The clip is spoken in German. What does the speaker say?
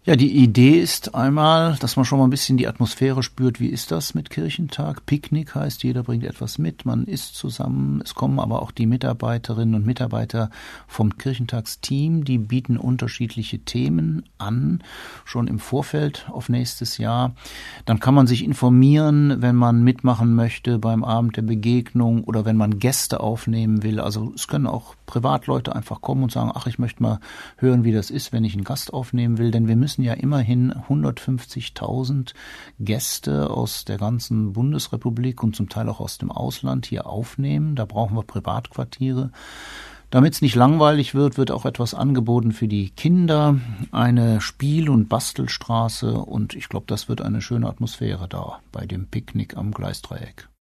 Ja, die Idee ist einmal, dass man schon mal ein bisschen die Atmosphäre spürt. Wie ist das mit Kirchentag? Picknick heißt, jeder bringt etwas mit, man isst zusammen. Es kommen aber auch die Mitarbeiterinnen und Mitarbeiter vom Kirchentagsteam, die bieten unterschiedliche Themen an, schon im Vorfeld auf nächstes Jahr. Dann kann man sich informieren, wenn man mitmachen möchte beim Abend der Begegnung oder wenn man Gäste aufnehmen will. Also es können auch Privatleute einfach kommen und sagen, ach, ich möchte mal hören, wie das ist, wenn ich einen Gast aufnehmen will, denn wir müssen ja immerhin 150.000 Gäste aus der ganzen Bundesrepublik und zum Teil auch aus dem Ausland hier aufnehmen. Da brauchen wir Privatquartiere. Damit es nicht langweilig wird auch etwas angeboten für die Kinder, eine Spiel- und Bastelstraße und ich glaube, das wird eine schöne Atmosphäre da bei dem Picknick am Gleisdreieck.